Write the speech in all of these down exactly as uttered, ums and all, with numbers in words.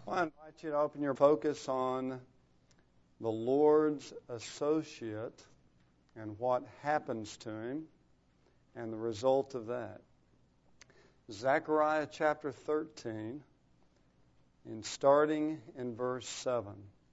Well, I invite you to open your focus on the Lord's associate and what happens to him and the result of that. Zechariah chapter thirteen, and starting in verse seven.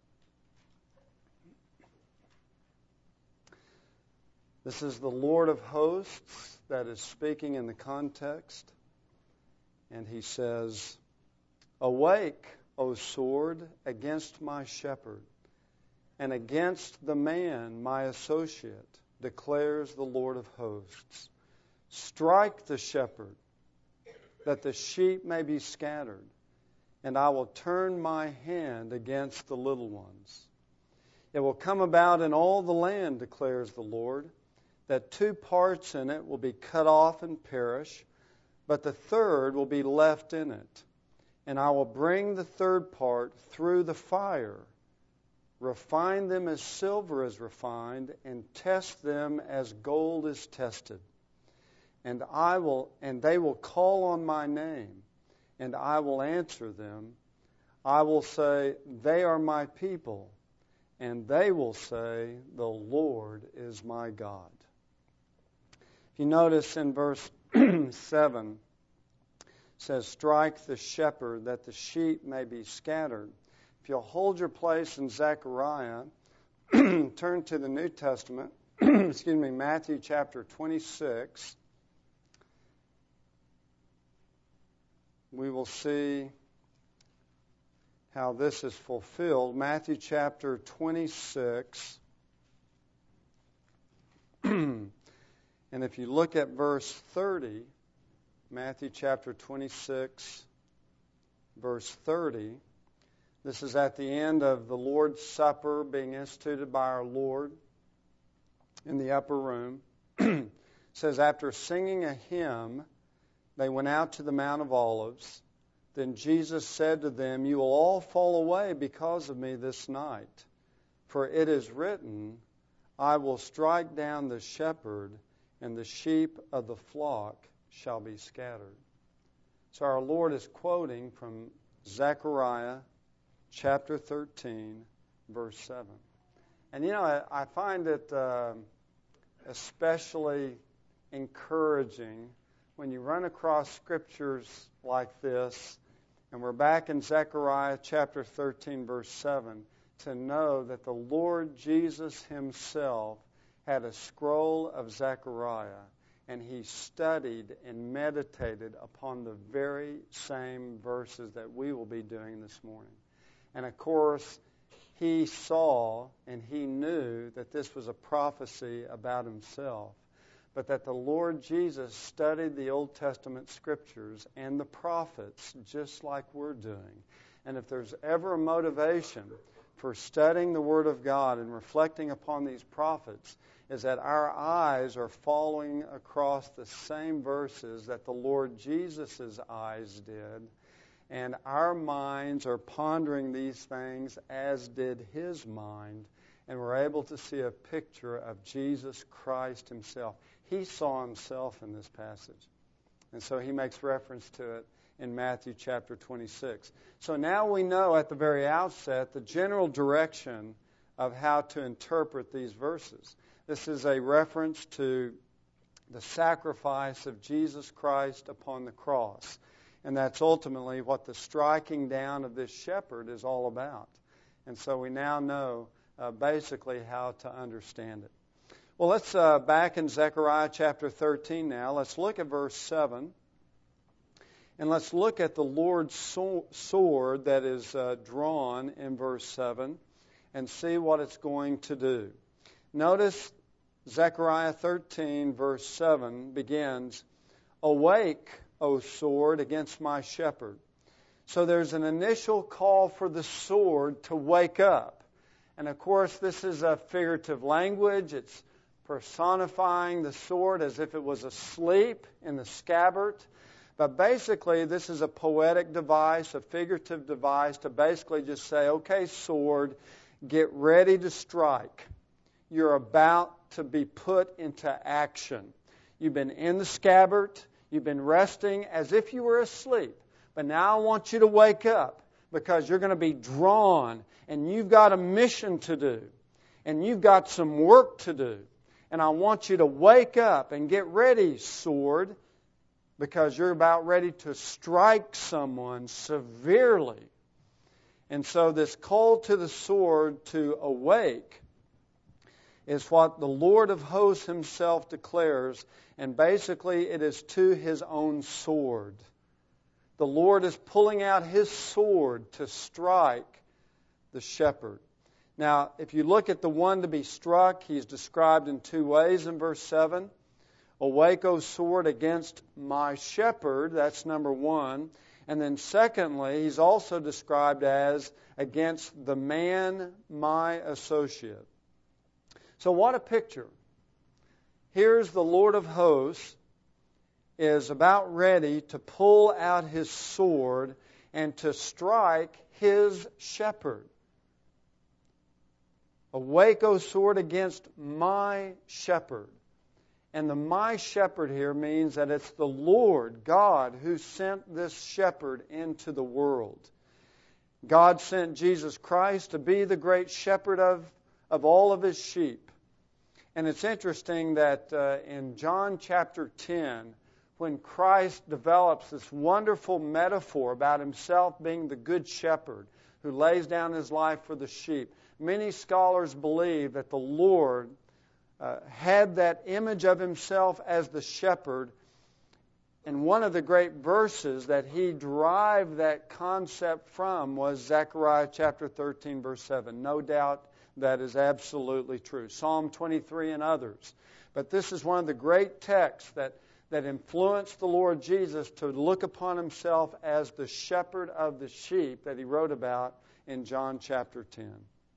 This is the Lord of hosts that is speaking in the context, and he says, "Awake, O sword, against my shepherd, and against the man, my associate, declares the Lord of hosts. Strike the shepherd, that the sheep may be scattered, and I will turn my hand against the little ones. It will come about in all the land, declares the Lord, that two parts in it will be cut off and perish, but the third will be left in it. And I will bring the third part through the fire, refine them as silver is refined, and test them as gold is tested. And I will, and they will call on my name, and I will answer them. I will say, they are my people, and they will say, the Lord is my God." If you notice in verse seven, it says, "Strike the shepherd, that the sheep may be scattered." If you'll hold your place in Zechariah, turn to the New Testament, excuse me, Matthew chapter twenty-six. We will see how this is fulfilled. Matthew chapter twenty-six. And if you look at verse thirty, Matthew chapter twenty-six, verse thirty, this is at the end of the Lord's Supper being instituted by our Lord in the upper room. It says, "After singing a hymn, they went out to the Mount of Olives. Then Jesus said to them, 'You will all fall away because of me this night. For it is written, I will strike down the shepherd, and the sheep of the flock shall be scattered.'" So our Lord is quoting from Zechariah chapter thirteen, verse seven. And you know, I, I find it uh, especially encouraging when you run across scriptures like this, and we're back in Zechariah chapter thirteen, verse seven, to know that the Lord Jesus himself had a scroll of Zechariah, and he studied and meditated upon the very same verses that we will be doing this morning. And of course, he saw and he knew that this was a prophecy about himself, but that the Lord Jesus studied the Old Testament scriptures and the prophets just like we're doing. And if there's ever a motivation for studying the Word of God and reflecting upon these prophets, is that our eyes are following across the same verses that the Lord Jesus' eyes did, and our minds are pondering these things as did his mind, and we're able to see a picture of Jesus Christ himself. He saw himself in this passage, and so he makes reference to it in Matthew chapter twenty-six. So now we know at the very outset the general direction of how to interpret these verses. This is a reference to the sacrifice of Jesus Christ upon the cross. And that's ultimately what the striking down of this shepherd is all about. And so we now know uh, basically how to understand it. Well, let's uh, back in Zechariah chapter thirteen now. Let's look at verse seven. And let's look at the Lord's sword that is uh, drawn in verse seven and see what it's going to do. Notice Zechariah thirteen, verse seven begins, "Awake, O sword, against my shepherd." So there's an initial call for the sword to wake up. And of course, this is a figurative language. It's personifying the sword as if it was asleep in the scabbard. But basically, this is a poetic device, a figurative device to basically just say, okay, sword, get ready to strike. You're about to be put into action. You've been in the scabbard. You've been resting as if you were asleep. But now I want you to wake up, because you're going to be drawn, and you've got a mission to do, and you've got some work to do. And I want you to wake up and get ready, sword, because you're about ready to strike someone severely. And so this call to the sword to awake is what the Lord of hosts himself declares, and basically it is to his own sword. The Lord is pulling out his sword to strike the shepherd. Now, if you look at the one to be struck, he's described in two ways in verse seven. Awake, O sword, against my shepherd. That's number one. And then secondly, he's also described as against the man, my associate. So what a picture. Here's the Lord of hosts is about ready to pull out his sword and to strike his shepherd. Awake, O sword, against my shepherd. And the my shepherd here means that it's the Lord, God, who sent this shepherd into the world. God sent Jesus Christ to be the great shepherd of, of all of his sheep. And it's interesting that uh, in John chapter ten, when Christ develops this wonderful metaphor about himself being the good shepherd who lays down his life for the sheep, many scholars believe that the Lord uh, had that image of himself as the shepherd. And one of the great verses that he derived that concept from was Zechariah chapter thirteen, verse seven. No doubt that is absolutely true. Psalm twenty-three and others. But this is one of the great texts that, that influenced the Lord Jesus to look upon himself as the shepherd of the sheep that he wrote about in John chapter ten.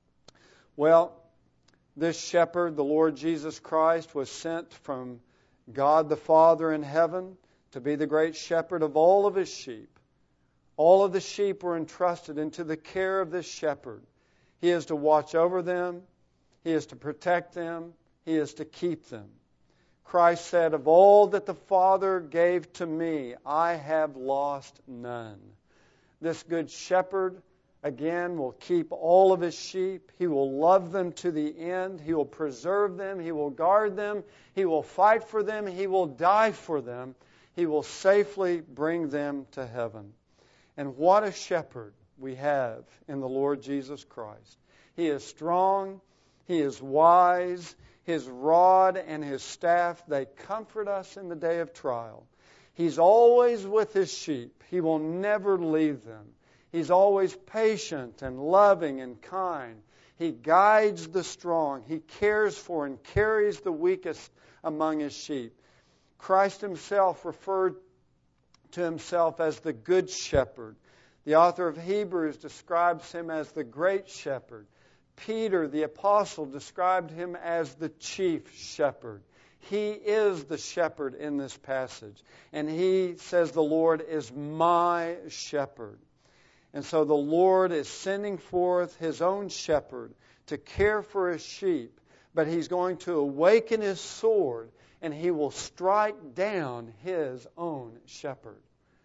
Well, this shepherd, the Lord Jesus Christ, was sent from God the Father in heaven to be the great shepherd of all of his sheep. All of the sheep were entrusted into the care of this shepherd. He is to watch over them. He is to protect them. He is to keep them. Christ said, of all that the Father gave to me, I have lost none. This good shepherd, again, will keep all of his sheep. He will love them to the end. He will preserve them. He will guard them. He will fight for them. He will die for them. He will safely bring them to heaven. And what a shepherd we have in the Lord Jesus Christ. He is strong. He is wise. His rod and his staff, they comfort us in the day of trial. He's always with his sheep. He will never leave them. He's always patient and loving and kind. He guides the strong. He cares for and carries the weakest among his sheep. Christ himself referred to himself as the Good Shepherd. The author of Hebrews describes him as the Great Shepherd. Peter, the apostle, described him as the Chief Shepherd. He is the shepherd in this passage. And he says the Lord is my shepherd. And so the Lord is sending forth his own shepherd to care for his sheep. But he's going to awaken his sword and he will strike down his own shepherd.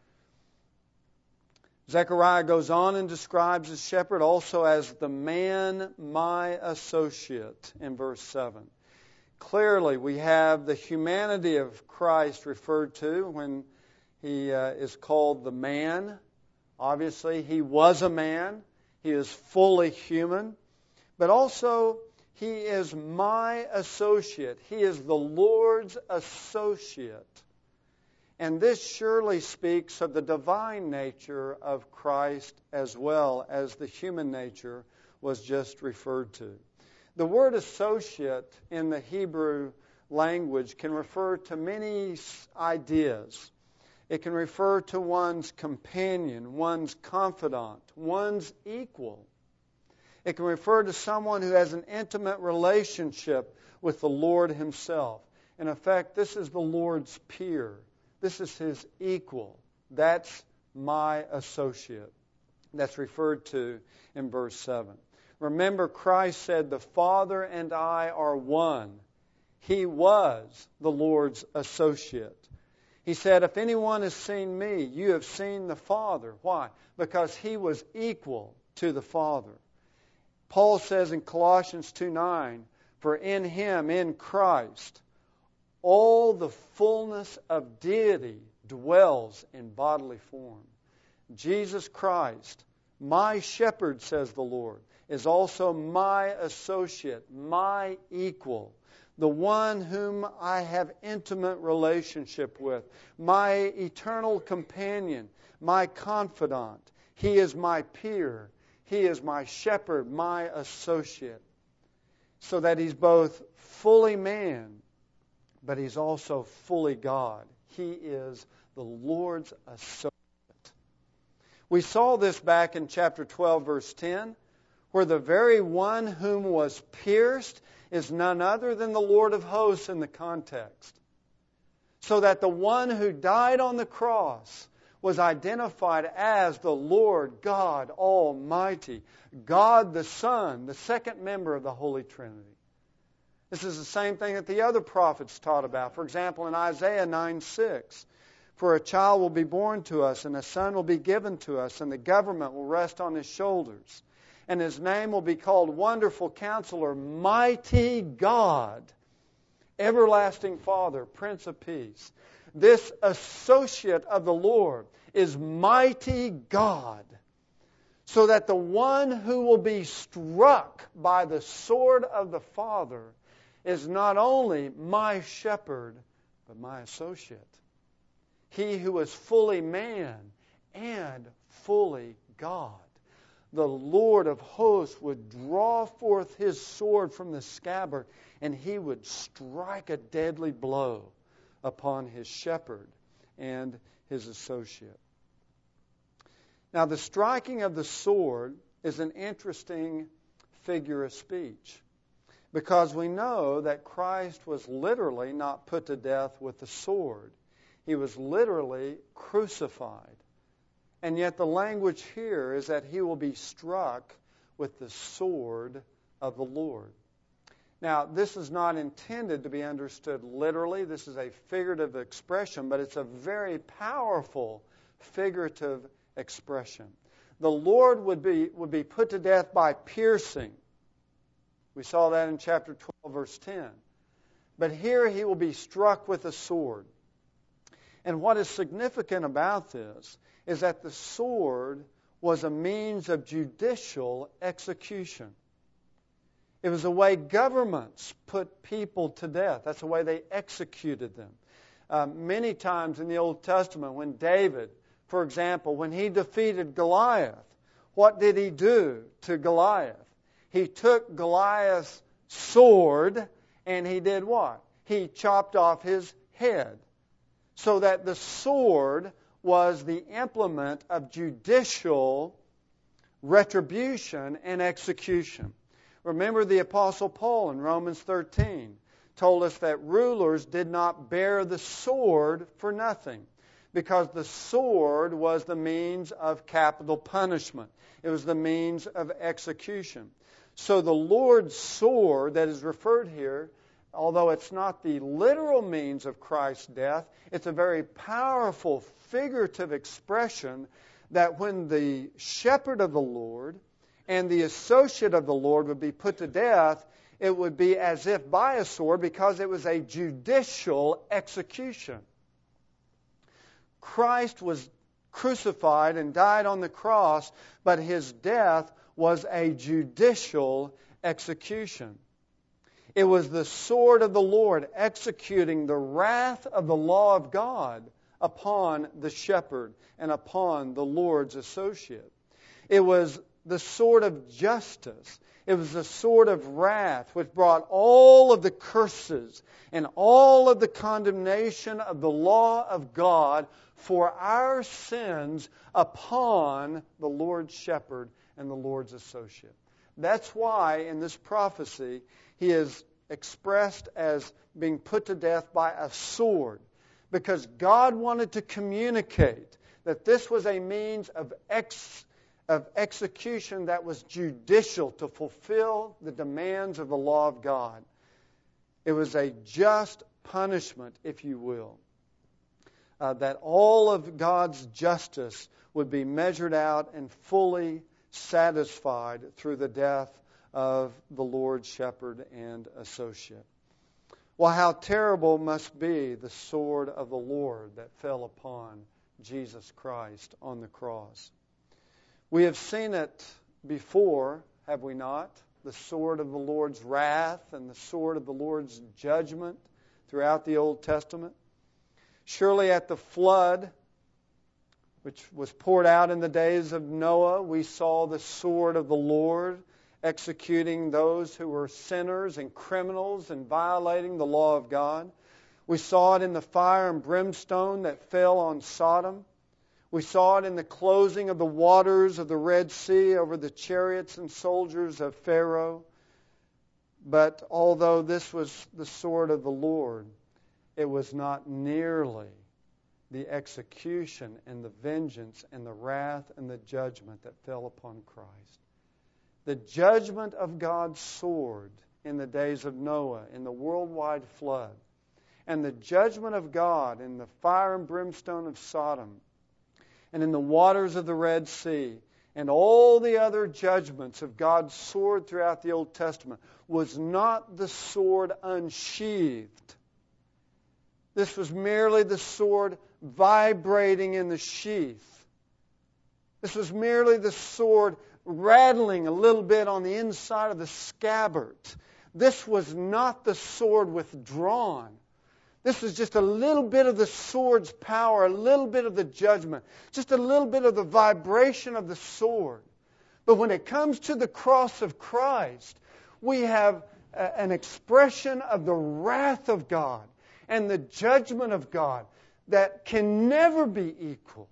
Zechariah goes on and describes the shepherd also as the man, my associate, in verse seven. Clearly, we have the humanity of Christ referred to when he uh, is called the man. Obviously, he was a man. He is fully human. But also, he is my associate. He is the Lord's associate. And this surely speaks of the divine nature of Christ as well as the human nature was just referred to. The word associate in the Hebrew language can refer to many ideas. It can refer to one's companion, one's confidant, one's equal. It can refer to someone who has an intimate relationship with the Lord himself. In effect, this is the Lord's peer. This is his equal. That's my associate. That's referred to in verse seven. Remember, Christ said, the Father and I are one. He was the Lord's associate. He said, if anyone has seen me, you have seen the Father. Why? Because he was equal to the Father. Paul says in Colossians two nine, for in him, in Christ, all the fullness of deity dwells in bodily form. Jesus Christ, my shepherd, says the Lord, is also my associate, my equal, the one whom I have intimate relationship with, my eternal companion, my confidant. He is my peer. He is my shepherd, my associate. So that he's both fully man, but he's also fully God. He is the Lord's associate. We saw this back in chapter twelve, verse ten, where the very one whom was pierced is none other than the Lord of hosts in the context. So that the one who died on the cross was identified as the Lord God Almighty, God the Son, the second member of the Holy Trinity. This is the same thing that the other prophets taught about. For example, in Isaiah nine six, for a child will be born to us, and a son will be given to us, and the government will rest on his shoulders. And his name will be called Wonderful Counselor, Mighty God, Everlasting Father, Prince of Peace. This associate of the Lord is Mighty God, so that the one who will be struck by the sword of the Father is not only my shepherd, but my associate. He who is fully man and fully God. The Lord of hosts would draw forth his sword from the scabbard, and he would strike a deadly blow upon his shepherd and his associate. Now, the striking of the sword is an interesting figure of speech, because we know that Christ was literally not put to death with the sword. He was literally crucified. And yet the language here is that he will be struck with the sword of the Lord. Now, this is not intended to be understood literally. This is a figurative expression, but it's a very powerful figurative expression. The Lord would be, would be put to death by piercing. We saw that in chapter twelve, verse ten. But here he will be struck with a sword. And what is significant about this is that the sword was a means of judicial execution. It was the way governments put people to death. That's the way they executed them. Uh, many times in the Old Testament, when David, for example, when he defeated Goliath, what did he do to Goliath? He took Goliath's sword and he did what? He chopped off his head. So that the sword was the implement of judicial retribution and execution. Remember, the Apostle Paul in Romans thirteen told us that rulers did not bear the sword for nothing, because the sword was the means of capital punishment. It was the means of execution. So the Lord's sword that is referred here, although it's not the literal means of Christ's death, it's a very powerful figurative expression that when the shepherd of the Lord and the associate of the Lord would be put to death, it would be as if by a sword, because it was a judicial execution. Christ was crucified and died on the cross, but his death was a judicial execution. It was the sword of the Lord executing the wrath of the law of God upon the shepherd and upon the Lord's associate. It was the sword of justice. It was the sword of wrath which brought all of the curses and all of the condemnation of the law of God for our sins upon the Lord's shepherd and the Lord's associate. That's why in this prophecy he is expressed as being put to death by a sword, because God wanted to communicate that this was a means of ex, of execution that was judicial to fulfill the demands of the law of God. It was a just punishment, if you will. uh, that all of God's justice would be measured out and fully satisfied through the death of the Lord's shepherd and associate. Well, how terrible must be the sword of the Lord that fell upon Jesus Christ on the cross. We have seen it before, have we not? The sword of the Lord's wrath and the sword of the Lord's judgment throughout the Old Testament. Surely at the flood, which was poured out in the days of Noah, we saw the sword of the Lord executing those who were sinners and criminals and violating the law of God. We saw it in the fire and brimstone that fell on Sodom. We saw it in the closing of the waters of the Red Sea over the chariots and soldiers of Pharaoh. But although this was the sword of the Lord, it was not nearly the execution and the vengeance and the wrath and the judgment that fell upon Christ. The judgment of God's sword in the days of Noah, in the worldwide flood, and the judgment of God in the fire and brimstone of Sodom, and in the waters of the Red Sea, and all the other judgments of God's sword throughout the Old Testament, was not the sword unsheathed. This was merely the sword vibrating in the sheath. This was merely the sword rattling a little bit on the inside of the scabbard. This was not the sword withdrawn. This was just a little bit of the sword's power, a little bit of the judgment, just a little bit of the vibration of the sword. But when it comes to the cross of Christ, we have a, an expression of the wrath of God and the judgment of God that can never be equaled.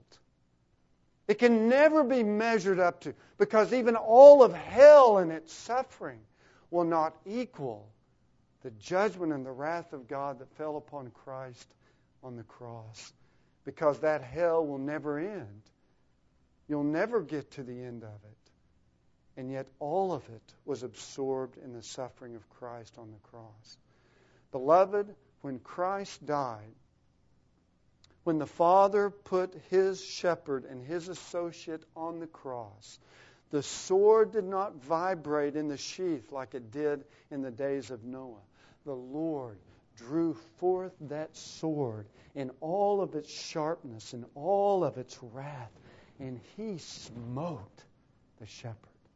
It can never be measured up to, because even all of hell and its suffering will not equal the judgment and the wrath of God that fell upon Christ on the cross. Because that hell will never end. You'll never get to the end of it. And yet all of it was absorbed in the suffering of Christ on the cross. Beloved, when Christ died, when the Father put His shepherd and His associate on the cross, the sword did not vibrate in the sheath like it did in the days of Noah. The Lord drew forth that sword in all of its sharpness and all of its wrath, and He smote the shepherd.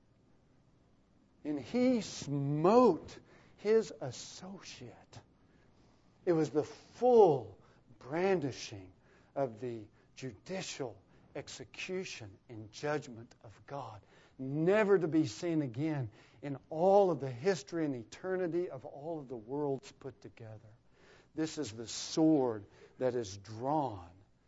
And He smote His associate. It was the full brandishing of the judicial execution and judgment of God, never to be seen again in all of the history and eternity of all of the worlds put together. This is the sword that is drawn.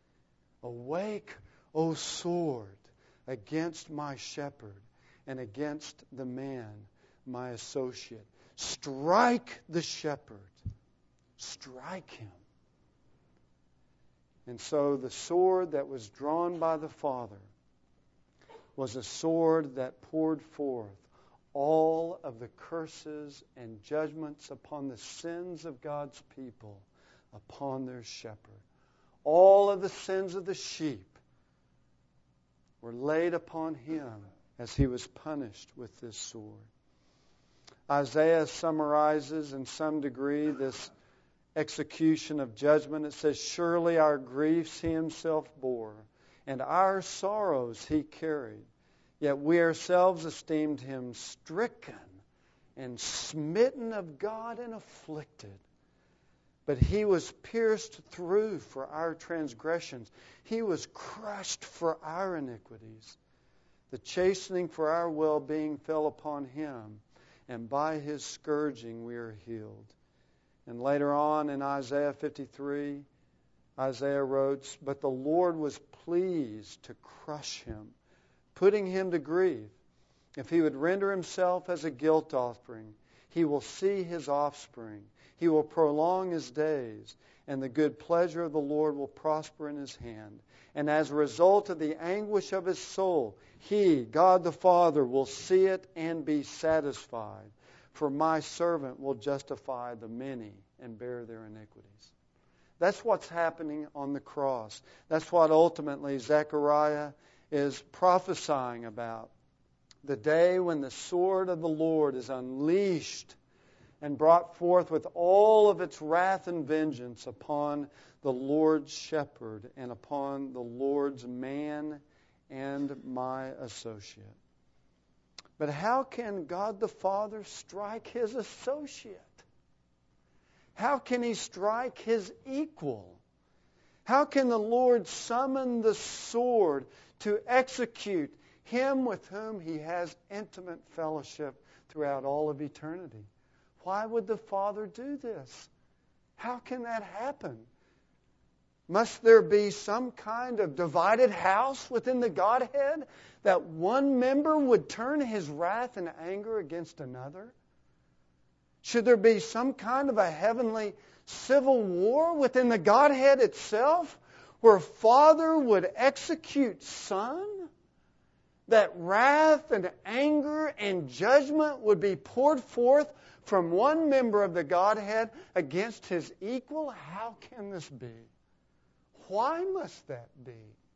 Awake, O sword, against my shepherd and against the man, my associate. Strike the shepherd. Strike him. And so the sword that was drawn by the Father was a sword that poured forth all of the curses and judgments upon the sins of God's people, upon their shepherd. All of the sins of the sheep were laid upon Him as He was punished with this sword. Isaiah summarizes in some degree this execution of judgment. It says, surely our griefs He Himself bore, and our sorrows He carried. Yet we ourselves esteemed Him stricken and smitten of God and afflicted. But He was pierced through for our transgressions. He was crushed for our iniquities. The chastening for our well-being fell upon Him, and by His scourging we are healed. And later on in Isaiah fifty-three, Isaiah wrote, but the Lord was pleased to crush Him, putting Him to grief. If He would render Himself as a guilt offering, He will see His offspring. He will prolong His days, and the good pleasure of the Lord will prosper in His hand. And as a result of the anguish of His soul, He, God the Father, will see it and be satisfied. For my servant will justify the many and bear their iniquities. That's what's happening on the cross. That's what ultimately Zechariah is prophesying about. The day when the sword of the Lord is unleashed and brought forth with all of its wrath and vengeance upon the Lord's shepherd and upon the Lord's man and my associate. But how can God the Father strike His associate? How can He strike His equal? How can the Lord summon the sword to execute Him with whom He has intimate fellowship throughout all of eternity? Why would the Father do this? How can that happen? Must there be some kind of divided house within the Godhead that one member would turn his wrath and anger against another? Should there be some kind of a heavenly civil war within the Godhead itself where Father would execute Son? That wrath and anger and judgment would be poured forth from one member of the Godhead against his equal? How can this be? Why must that be?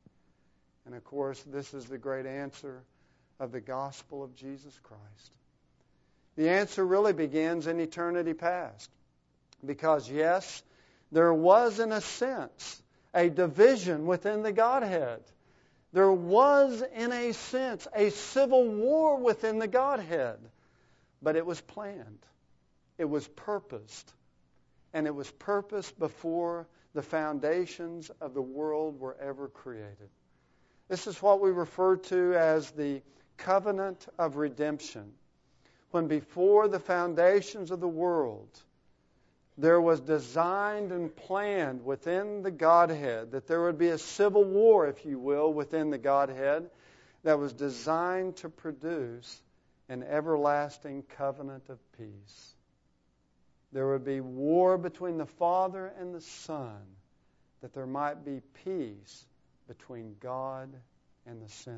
And of course, this is the great answer of the gospel of Jesus Christ. The answer really begins in eternity past. Because yes, there was in a sense a division within the Godhead. There was in a sense a civil war within the Godhead. But it was planned. It was purposed. And it was purposed before the foundations of the world were ever created. This is what we refer to as the covenant of redemption. When before the foundations of the world, there was designed and planned within the Godhead that there would be a civil war, if you will, within the Godhead that was designed to produce an everlasting covenant of peace. There would be war between the Father and the Son, that there might be peace between God and the sinner.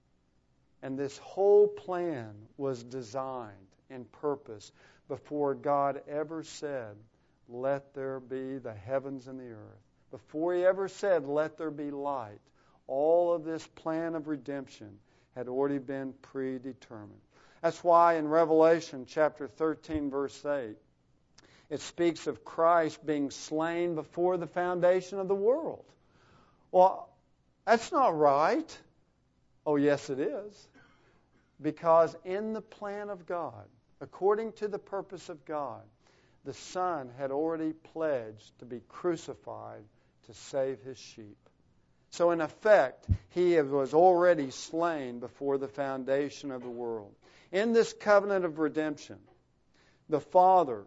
And this whole plan was designed and purposed before God ever said, "Let there be the heavens and the earth." Before He ever said, "Let there be light," all of this plan of redemption had already been predetermined. That's why in Revelation chapter thirteen, verse eight, it speaks of Christ being slain before the foundation of the world. Well, that's not right. Oh, yes, it is. Because in the plan of God, according to the purpose of God, the Son had already pledged to be crucified to save His sheep. So in effect, He was already slain before the foundation of the world. In this covenant of redemption, the Father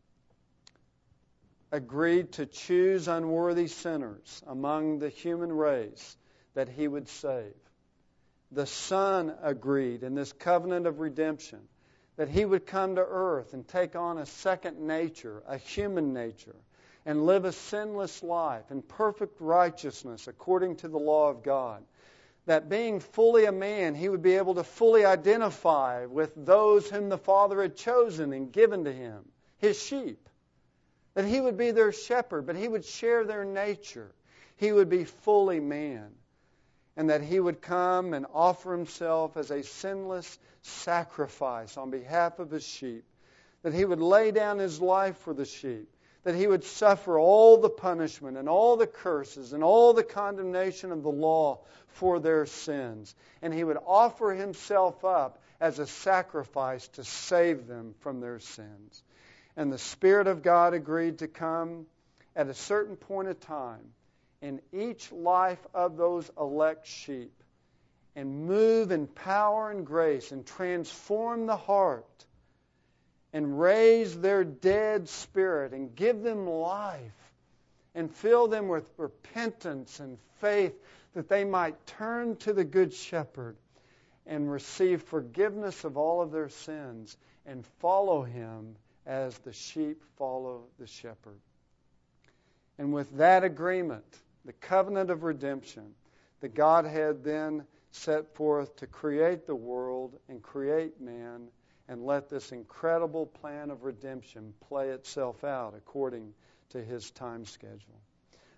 agreed to choose unworthy sinners among the human race that He would save. The Son agreed in this covenant of redemption that He would come to earth and take on a second nature, a human nature, and live a sinless life in perfect righteousness according to the law of God. That being fully a man, He would be able to fully identify with those whom the Father had chosen and given to Him, His sheep. That He would be their shepherd, but He would share their nature. He would be fully man. And that He would come and offer Himself as a sinless sacrifice on behalf of His sheep. That He would lay down His life for the sheep. That He would suffer all the punishment and all the curses and all the condemnation of the law for their sins. And He would offer Himself up as a sacrifice to save them from their sins. And the Spirit of God agreed to come at a certain point of time in each life of those elect sheep and move in power and grace and transform the heart and raise their dead spirit and give them life and fill them with repentance and faith that they might turn to the Good Shepherd and receive forgiveness of all of their sins and follow Him as the sheep follow the shepherd. And with that agreement, the covenant of redemption, the Godhead then set forth to create the world and create man and let this incredible plan of redemption play itself out according to His time schedule.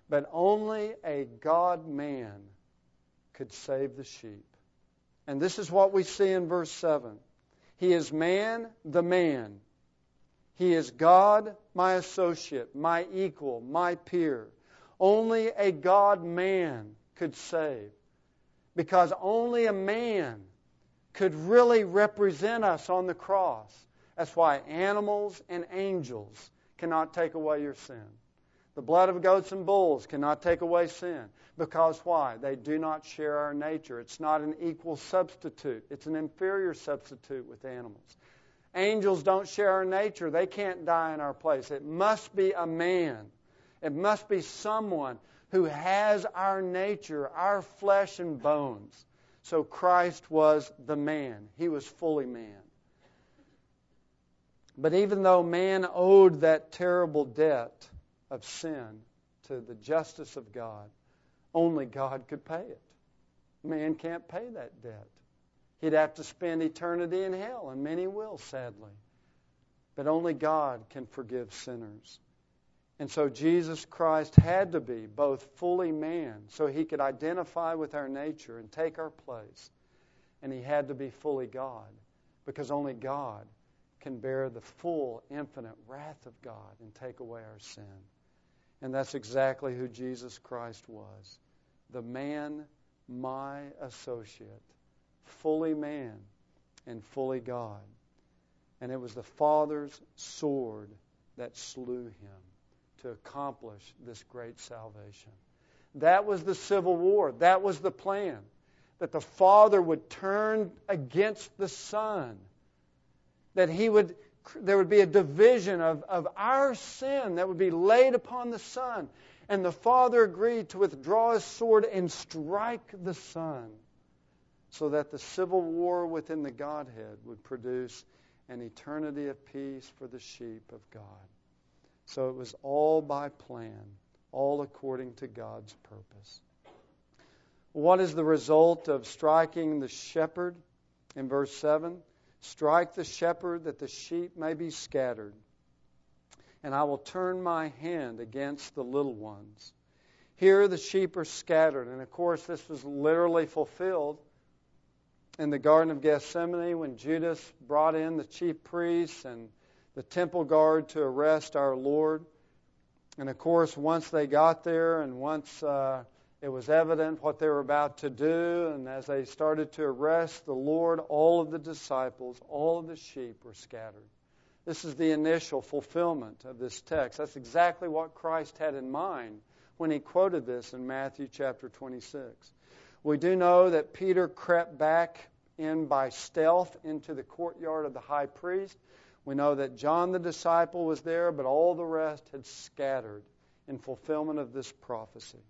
But only a God-man could save the sheep. And this is what we see in verse seven. He is man, the man. He is God, my associate, my equal, my peer. Only a God-man could save. Because only a man could really represent us on the cross. That's why animals and angels cannot take away your sin. The blood of goats and bulls cannot take away sin. Because why? They do not share our nature. It's not an equal substitute. It's an inferior substitute with animals. Angels don't share our nature. They can't die in our place. It must be a man. It must be someone who has our nature, our flesh and bones. So Christ was the man. He was fully man. But even though man owed that terrible debt of sin to the justice of God, only God could pay it. Man can't pay that debt. He'd have to spend eternity in hell, and many will, sadly. But only God can forgive sinners. And so Jesus Christ had to be both fully man, so He could identify with our nature and take our place. And He had to be fully God, because only God can bear the full, infinite wrath of God and take away our sin. And that's exactly who Jesus Christ was. The man, my associate. Fully man and fully God. And it was the Father's sword that slew Him to accomplish this great salvation. That was the civil war. That was the plan. That the Father would turn against the Son. That He would, there would be a division of, of our sin that would be laid upon the Son. And the Father agreed to withdraw His sword and strike the Son, so that the civil war within the Godhead would produce an eternity of peace for the sheep of God. So it was all by plan, all according to God's purpose. What is the result of striking the shepherd? In verse seven, strike the shepherd that the sheep may be scattered, and I will turn my hand against the little ones. Here the sheep are scattered, and of course this was literally fulfilled in the Garden of Gethsemane when Judas brought in the chief priests and the temple guard to arrest our Lord. And of course, once they got there and once uh, it was evident what they were about to do, and as they started to arrest the Lord, all of the disciples, all of the sheep were scattered. This is the initial fulfillment of this text. That's exactly what Christ had in mind when He quoted this in Matthew chapter twenty-six. We do know that Peter crept back in by stealth into the courtyard of the high priest. We know that John the disciple was there, but all the rest had scattered in fulfillment of this prophecy.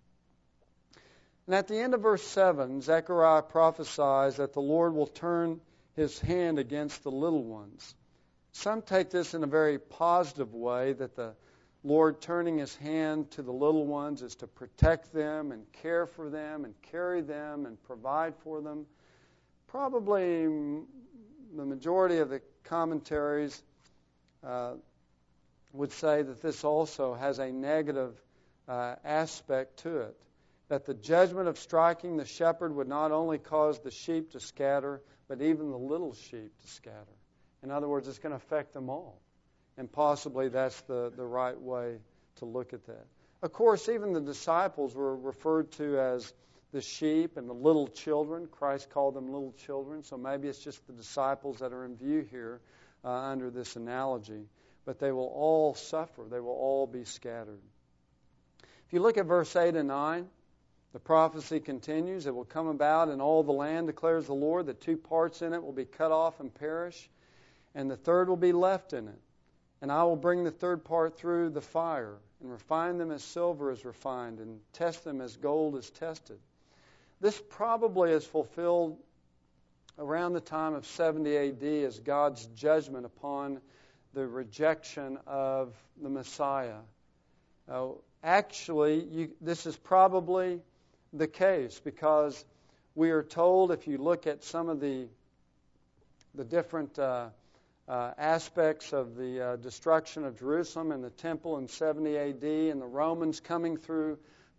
And at the end of verse seven, Zechariah prophesies that the Lord will turn His hand against the little ones. Some take this in a very positive way, that the Lord turning His hand to the little ones is to protect them and care for them and carry them and provide for them. Probably the majority of the commentaries uh, would say that this also has a negative uh, aspect to it. That the judgment of striking the shepherd would not only cause the sheep to scatter, but even the little sheep to scatter. In other words, it's going to affect them all. And possibly that's the, the right way to look at that. Of course, even the disciples were referred to as the sheep and the little children. Christ called them little children, so maybe it's just the disciples that are in view here uh, under this analogy. But they will all suffer. They will all be scattered. If you look at verse eight and nine, the prophecy continues. It will come about in all the land, declares the Lord, that two parts in it will be cut off and perish, and the third will be left in it. And I will bring the third part through the fire, and refine them as silver is refined, and test them as gold is tested. This probably is fulfilled around the time of seventy A D as God's judgment upon the rejection of the Messiah. Uh, actually, you, this is probably the case, because we are told, if you look at some of the the different uh, uh, aspects of the uh, destruction of Jerusalem and the temple in seventy A D and the Romans coming through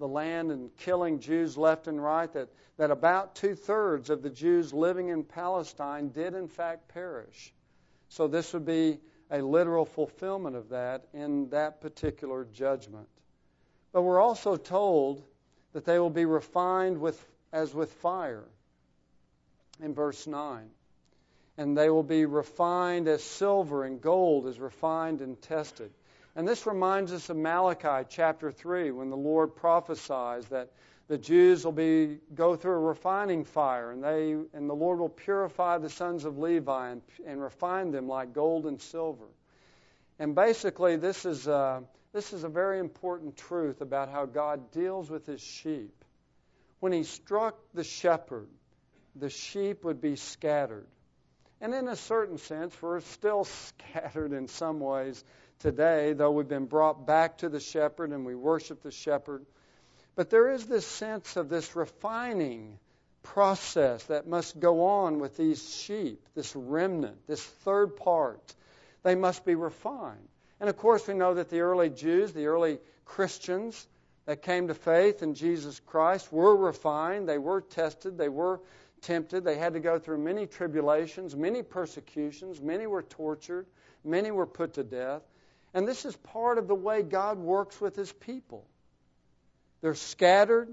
the land and killing Jews left and right, that, that about two-thirds of the Jews living in Palestine did in fact perish. So this would be a literal fulfillment of that in that particular judgment. But we're also told that they will be refined with as with fire in verse nine. And they will be refined as silver and gold is refined and tested. And this reminds us of Malachi chapter three, when the Lord prophesies that the Jews will be go through a refining fire, and they and the Lord will purify the sons of Levi and, and refine them like gold and silver. And basically, this is a, this is a very important truth about how God deals with His sheep. When He struck the shepherd, the sheep would be scattered. And in a certain sense, we're still scattered in some ways today, though we've been brought back to the shepherd and we worship the shepherd. But there is this sense of this refining process that must go on with these sheep, this remnant, this third part. They must be refined. And of course, we know that the early Jews, the early Christians that came to faith in Jesus Christ were refined, they were tested, they were tempted. They had to go through many tribulations, many persecutions. Many were tortured. Many were put to death. And this is part of the way God works with His people. They're scattered.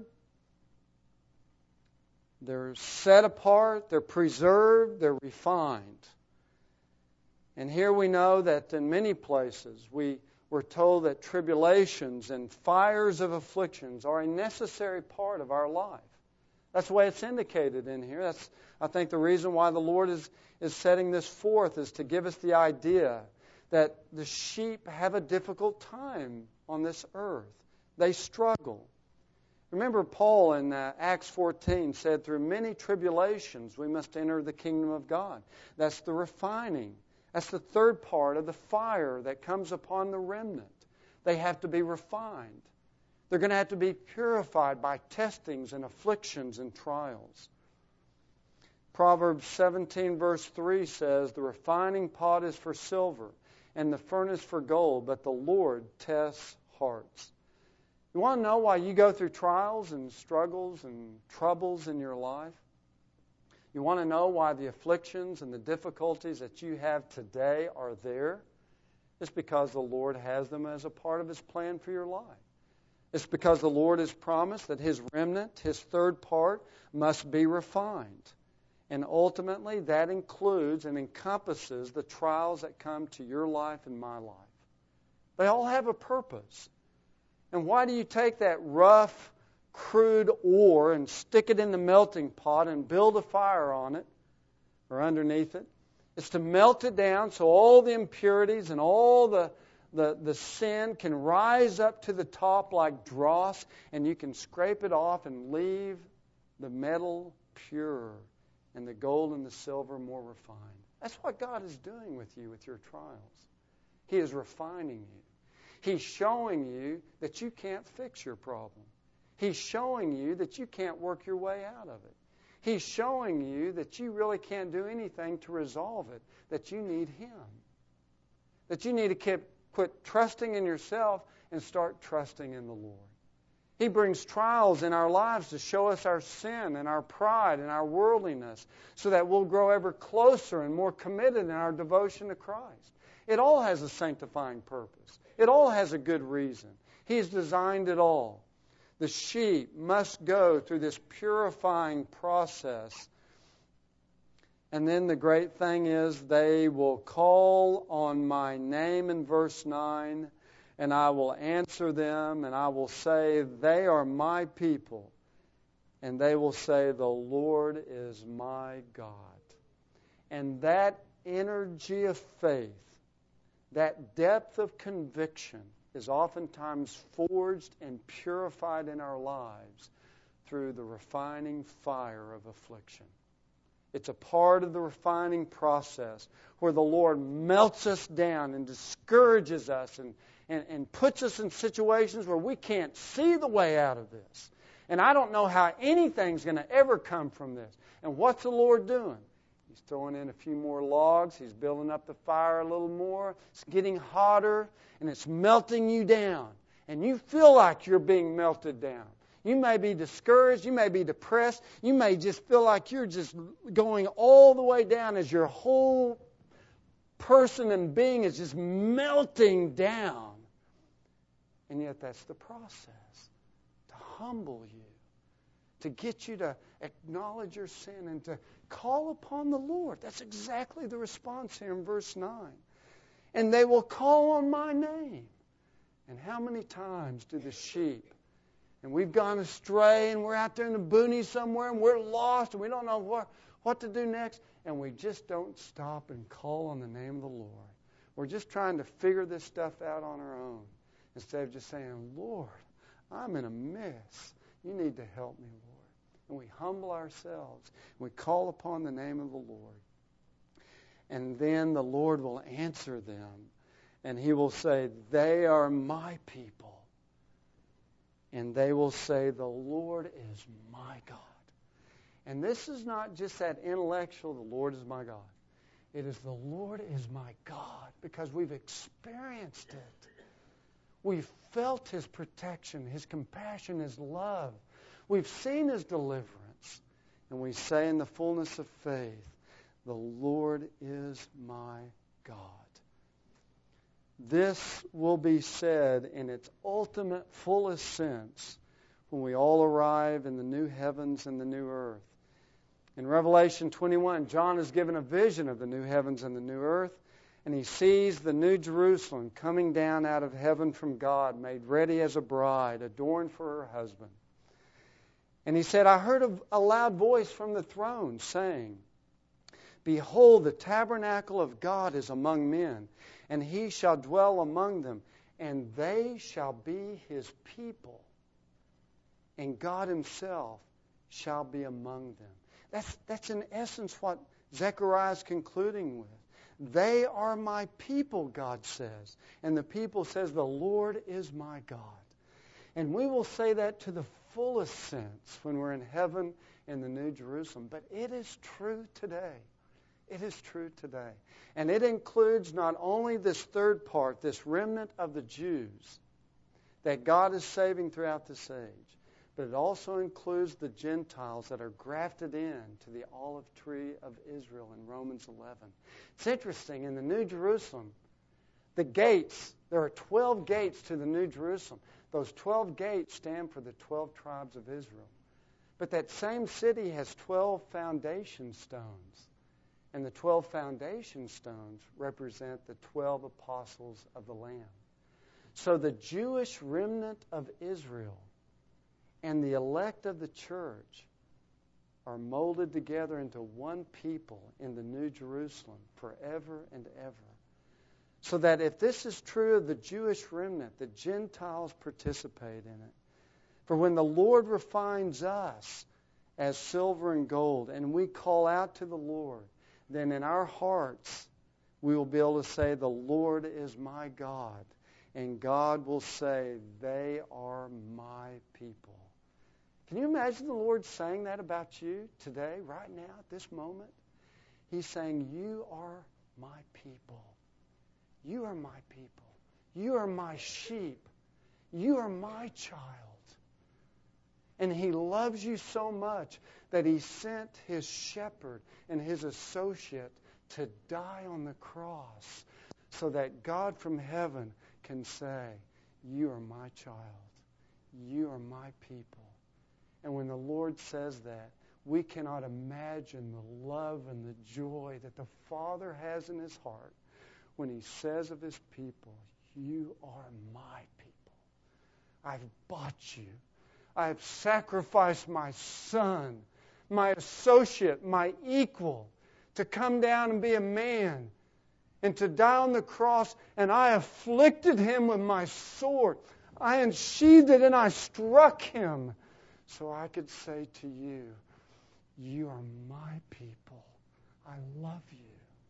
They're set apart. They're preserved. They're refined. And here we know that in many places we we're told that tribulations and fires of afflictions are a necessary part of our life. That's the way it's indicated in here. That's, I think, the reason why the Lord is, is setting this forth, is to give us the idea that the sheep have a difficult time on this earth. They struggle. Remember, Paul in uh, Acts fourteen said, through many tribulations we must enter the kingdom of God. That's the refining. That's the third part of the fire that comes upon the remnant. They have to be refined. They're going to have to be purified by testings and afflictions and trials. Proverbs seventeen verse three says, the refining pot is for silver and the furnace for gold, but the Lord tests hearts. You want to know why you go through trials and struggles and troubles in your life? You want to know why the afflictions and the difficulties that you have today are there? It's because the Lord has them as a part of His plan for your life. It's because the Lord has promised that His remnant, His third part, must be refined. And ultimately, that includes and encompasses the trials that come to your life and my life. They all have a purpose. And why do you take that rough, crude ore and stick it in the melting pot and build a fire on it or underneath it? It's to melt it down so all the impurities and all the The, the sin can rise up to the top like dross, and you can scrape it off and leave the metal pure and the gold and the silver more refined. That's what God is doing with you with your trials. He is refining you. He's showing you that you can't fix your problem. He's showing you that you can't work your way out of it. He's showing you that you really can't do anything to resolve it, that you need Him. That you need to keep Quit trusting in yourself and start trusting in the Lord. He brings trials in our lives to show us our sin and our pride and our worldliness so that we'll grow ever closer and more committed in our devotion to Christ. It all has a sanctifying purpose. It all has a good reason. He's designed it all. The sheep must go through this purifying process. And then the great thing is they will call on my name in verse nine, and I will answer them, and I will say, they are my people. And they will say, the Lord is my God. And that energy of faith, that depth of conviction is oftentimes forged and purified in our lives through the refining fire of affliction. It's a part of the refining process where the Lord melts us down and discourages us and, and, and puts us in situations where we can't see the way out of this. And I don't know how anything's going to ever come from this. And what's the Lord doing? He's throwing in a few more logs. He's building up the fire a little more. It's getting hotter, and it's melting you down. And you feel like you're being melted down. You may be discouraged. You may be depressed. You may just feel like you're just going all the way down as your whole person and being is just melting down. And yet that's the process, to humble you, to get you to acknowledge your sin and to call upon the Lord. That's exactly the response here in verse nine. And they will call on my name. And how many times do the sheep, and we've gone astray and we're out there in the boonies somewhere and we're lost and we don't know what, what to do next, and we just don't stop and call on the name of the Lord. We're just trying to figure this stuff out on our own instead of just saying, Lord, I'm in a mess. You need to help me, Lord. And we humble ourselves. We call upon the name of the Lord. And then the Lord will answer them. And He will say, they are my people. And they will say, the Lord is my God. And this is not just that intellectual, the Lord is my God. It is the Lord is my God because we've experienced it. We've felt His protection, His compassion, His love. We've seen His deliverance. And we say in the fullness of faith, the Lord is my God. This will be said in its ultimate, fullest sense when we all arrive in the new heavens and the new earth. In Revelation twenty-one, John is given a vision of the new heavens and the new earth, and he sees the new Jerusalem coming down out of heaven from God, made ready as a bride, adorned for her husband. And he said, I heard a, a loud voice from the throne saying, behold, the tabernacle of God is among men, and He shall dwell among them, and they shall be His people, and God Himself shall be among them. That's, that's in essence what Zechariah is concluding with. They are my people, God says. And the people says, the Lord is my God. And we will say that to the fullest sense when we're in heaven in the New Jerusalem. But it is true today. It is true today. And it includes not only this third part, this remnant of the Jews that God is saving throughout this age, but it also includes the Gentiles that are grafted in to the olive tree of Israel in Romans eleven. It's interesting, in the New Jerusalem, the gates, there are twelve gates to the New Jerusalem. Those twelve gates stand for the twelve tribes of Israel. But that same city has twelve foundation stones. And the twelve foundation stones represent the twelve apostles of the Lamb. So the Jewish remnant of Israel and the elect of the church are molded together into one people in the New Jerusalem forever and ever. So that if this is true of the Jewish remnant, the Gentiles participate in it. For when the Lord refines us as silver and gold, and we call out to the Lord, then in our hearts we will be able to say, the Lord is my God. And God will say, they are my people. Can you imagine the Lord saying that about you today, right now, at this moment? He's saying, you are my people. You are my people. You are my sheep. You are my child. And He loves you so much that He sent His shepherd and His associate to die on the cross so that God from heaven can say, you are my child. You are my people. And when the Lord says that, we cannot imagine the love and the joy that the Father has in His heart when He says of His people, you are my people. I've bought you. I have sacrificed my son, my associate, my equal, to come down and be a man and to die on the cross, and I afflicted him with my sword. I unsheathed it and I struck him so I could say to you, you are my people. I love you.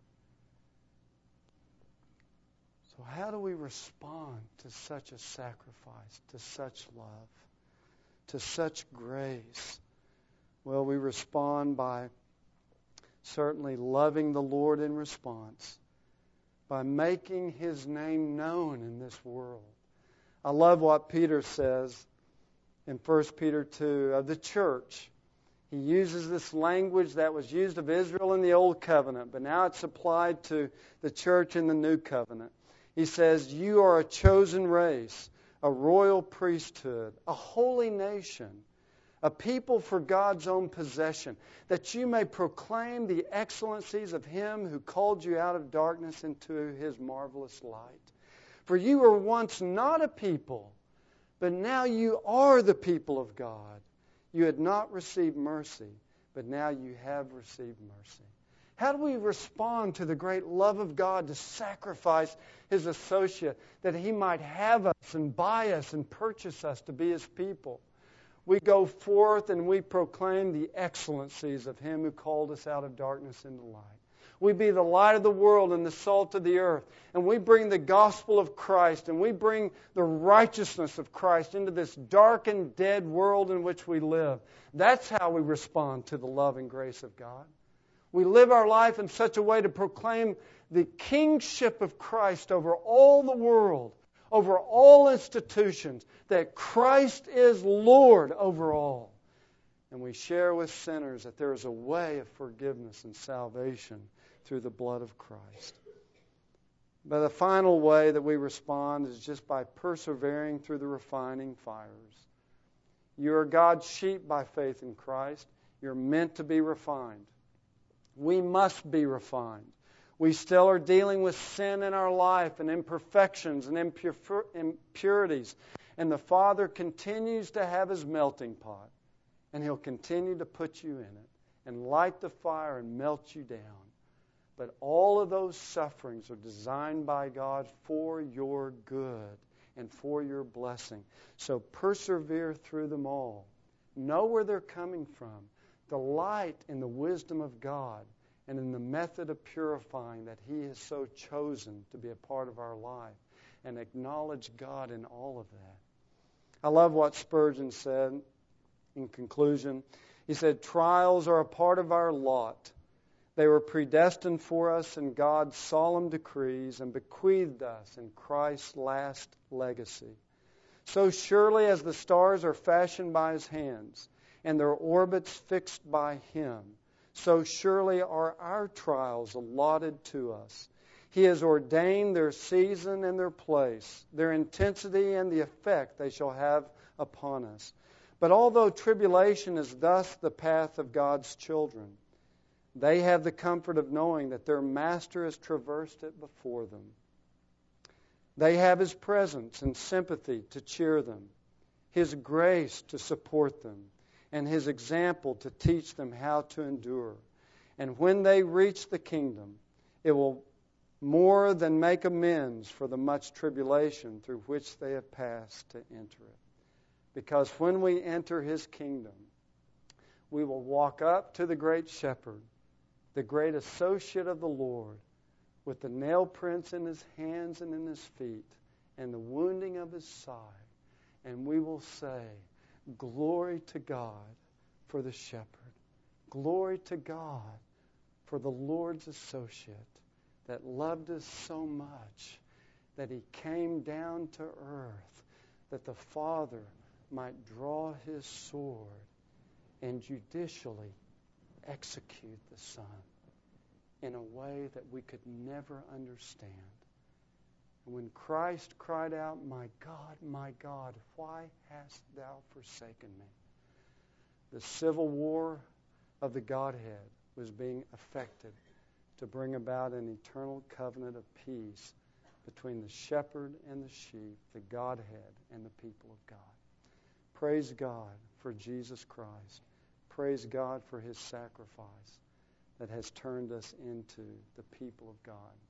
So how do we respond to such a sacrifice, to such love, to such grace? Well, we respond by certainly loving the Lord in response, by making His name known in this world. I love what Peter says in First Peter two of the church. He uses this language that was used of Israel in the Old Covenant, but now it's applied to the church in the New Covenant. He says, you are a chosen race, a royal priesthood, a holy nation, a people for God's own possession, that you may proclaim the excellencies of Him who called you out of darkness into His marvelous light. For you were once not a people, but now you are the people of God. You had not received mercy, but now you have received mercy. How do we respond to the great love of God to sacrifice His associate that He might have us and buy us and purchase us to be His people? We go forth and we proclaim the excellencies of Him who called us out of darkness into light. We be the light of the world and the salt of the earth. And we bring the gospel of Christ and we bring the righteousness of Christ into this dark and dead world in which we live. That's how we respond to the love and grace of God. We live our life in such a way to proclaim the kingship of Christ over all the world, over all institutions, that Christ is Lord over all. And we share with sinners that there is a way of forgiveness and salvation through the blood of Christ. But the final way that we respond is just by persevering through the refining fires. You are God's sheep by faith in Christ. You're meant to be refined. We must be refined. We still are dealing with sin in our life and imperfections and impur- impurities. And the Father continues to have His melting pot. And He'll continue to put you in it and light the fire and melt you down. But all of those sufferings are designed by God for your good and for your blessing. So persevere through them all. Know where they're coming from. Delight in the wisdom of God and in the method of purifying that He has so chosen to be a part of our life. And acknowledge God in all of that. I love what Spurgeon said in conclusion. He said, trials are a part of our lot. They were predestined for us in God's solemn decrees and bequeathed us in Christ's last legacy. So surely as the stars are fashioned by His hands and their orbits fixed by Him, so surely are our trials allotted to us. He has ordained their season and their place, their intensity and the effect they shall have upon us. But although tribulation is thus the path of God's children, they have the comfort of knowing that their Master has traversed it before them. They have His presence and sympathy to cheer them, His grace to support them, and His example to teach them how to endure. And when they reach the kingdom, it will more than make amends for the much tribulation through which they have passed to enter it. Because when we enter His kingdom, we will walk up to the great shepherd, the great associate of the Lord, with the nail prints in His hands and in His feet, and the wounding of His side. And we will say, glory to God for the shepherd. Glory to God for the Lord's associate that loved us so much that He came down to earth that the Father might draw His sword and judicially execute the Son in a way that we could never understand. And when Christ cried out, my God, my God, why hast thou forsaken me? The civil war of the Godhead was being effected to bring about an eternal covenant of peace between the shepherd and the sheep, the Godhead and the people of God. Praise God for Jesus Christ. Praise God for His sacrifice that has turned us into the people of God.